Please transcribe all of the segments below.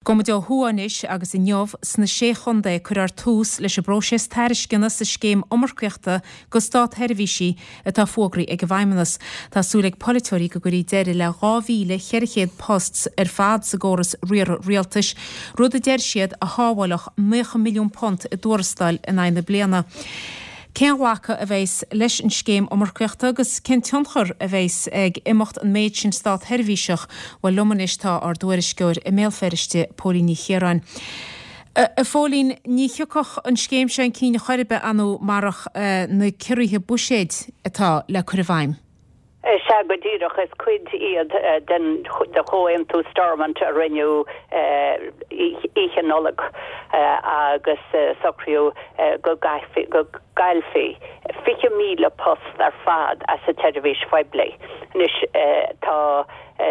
Gomado huanis agus in jov sna séchonda curar tús leis a broses tariscinna sa scéim omarcuachta go stát hervísi atá fógraí ag bhaimimenas. Tá súleg politóí go gurí deire le 2,000 cheirichéad posts fad sa góras rialtas, rud a deir siad a hábhailech 9 milliún pont i dúrastáil in aine bliana. Céanhacha a bheits leis an scéim omarcuachta agus cén tionchar a bheits ag imimecht an méid sin stát hervíiseach bhil lumanistá ar dúirisceúir i méalferiste Pólíní Chéaráin. A fólín ní thiocach an scéim sin cíne choiribe anú marach na cirithe buséid atá le curibhaim. Se go ddíireach is cuid iad den de choim tú stormant a rinneú íchanoleg agus socriú go gailfi 5,000 post ar fad as a televis feibli. Nis tá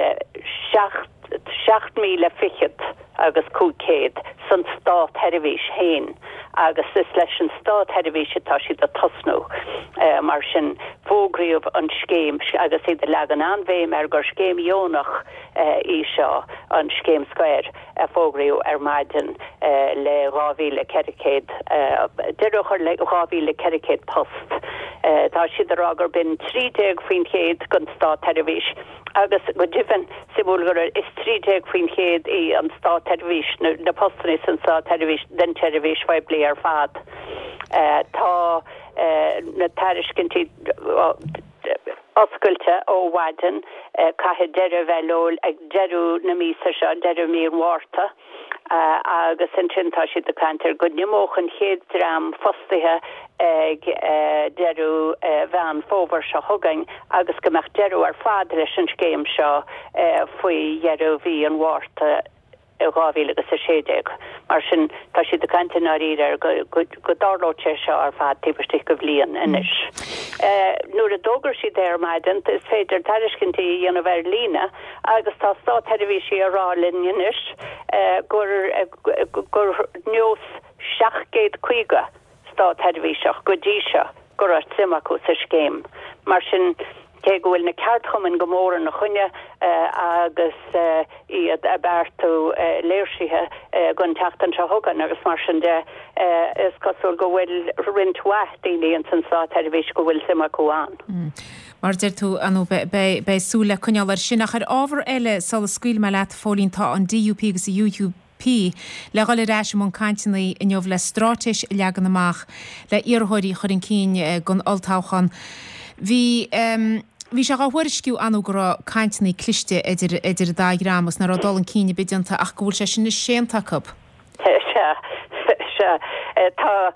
7,000 fichiid agus cúcéad san stát televis héin. Agus is leis an stát hervíise tá siad a tosnú mar sin fógraíomh an scéim agus iad legan anbhéim gur scéim jónach í seo an scéim square fógraíú maidin le 2,000 cericéad deireachar le 2,000 cericéad post. Tá siad agur bin 30 faoin chéad gon stát hervís agus go divan simúlgur is 30 faoin chéad í an stát hervís na postan is an stát hervís den hervís feibli ar fad. Tá na tariscintí oscailte ó Wadden caithe deire bheilól ag deirú na mísa seo deirú mír mhárta agus an tintá siad a cantar go nimóchan chéad dram fostaithe ag deirú bhean fómhar se thugain agus go meach deirú ar fad leis an scéim seo faoi dheirú bhí an mhárta 2,000 agus 60. Mar sin tá siad a cantanáír ar go dárlóte seo ar fad tíbirtí go bblion inis. Nuair a dógur siad maidin is féidir tariscintí dhéanamh ar lína agus tá stát hervíisi a rálinn inis gur neos 7,000 stát hervíiseach go ddíise gur ar simachú sa scéim. Mar sin Té gohfuil na ceartchumin go mór na chuine agus iad a beartú léirsithe gon teachtan se thugan agus mar sin de is cosúil go bhfuil rintuaith daoine an san stát hervís go bhfuil simachú an. Mar dir tú anú be súla cuneall ar sinach ar ábhar eile sal scuil me leat fólínta an DUP agus a UUP le gáil reis món cantinnaí in jobh le stráteis legan amach le iarthóirí churin cín gon altáchan. Bhí se gáhuiirciú anú go cantinnaí cliste idir dagramos na rádálan cíine bidionanta ach go bhfuil sé sin na séantacha. Tá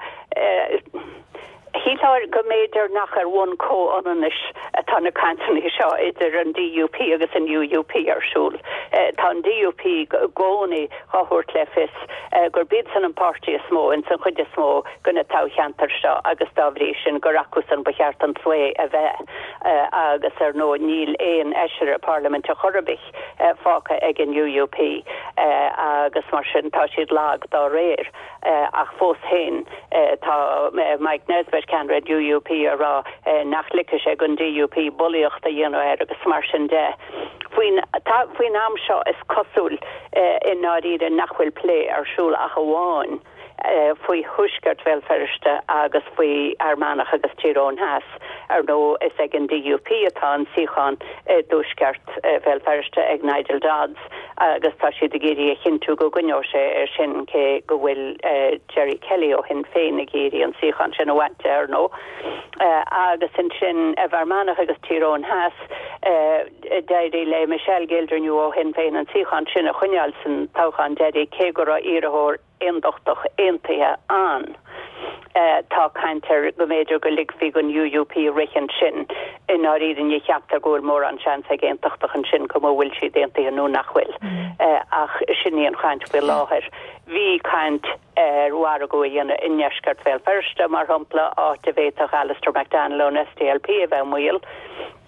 híláir go méidir nach ar bhain cóananis atá na cantinnaí seo idir an DUP agus an UUP arsúl. Tá an DUP gcónaí chathúirt le fis gur bíad san an pártí smó in san chuide smó gona tácheantar seo agus dábhrí sin gur acus an becheart an tfué a bheith agus ar nó níl éon eisiir a Parliament a chorabich fácha ag an UUP agus mar sin tá siad lag dá réir ach fós héin tá Mike Nesbitt Canred UUP ará nachlice sé gon DUP bolíocht a dhéanamh agus mar sin de. Faoin am seo is cosúil in náíre nachhfuil plé arsúl a gháin faoi thuisceart welferiste agus faoi armánach agus tírón heas ar nó is ag an DUP atá an síchan dúsceart welferiste ag Nigel Dodds agus tá siad a géirí a chinú go gneir sé ar sin cé go bhfuil Jerry Kelly ó hin féin a géirí an síchan sin a bhainte ar nó agus sin bharmánach agus tírón heas deirí le Michelle Gildernú ó hin féin an síchan sin a chuneal san táchan deirí cé go ra iarthóir indochtach éontaithe an. Tá caintear go méidir go ligfí gon UUP richan sin in áírin cheaptar goil mór an sean ag éontachtach an sin go bhfuil siad éontaithe nó nachhfuil ach sin íon chaint bhfuil láthir. Bhí caint ruar go dhéana inneiscart fel firste mar hampla áta bhéach Alistair McDaniel ón SDLP a bheith muil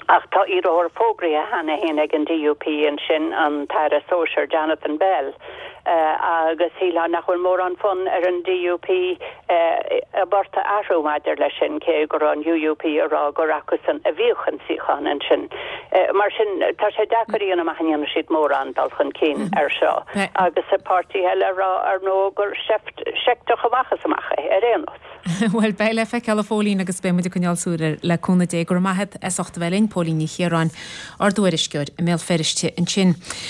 ach tá íor fógraí a hanna héna an DUP an sin an tar a sóir Jonathan Bell. Agus híla nachfuil mór an fun an DUP a barta ahrú maidir lei sin cé gur an UUP ará gur acusan a bhíochan síchan an sin. Mar sin tá sé dacarí an amachchan siad mór an dalchan cín seo. Agus a pártí heile rá ar nó gur seicta chamachchas amach réanos. Well beile fe California agus be muidir cnealsúir leúna dé gur maithe as 8 bhelinn Pólíní Chiaráin ar dúirisceir mé feriste an sin.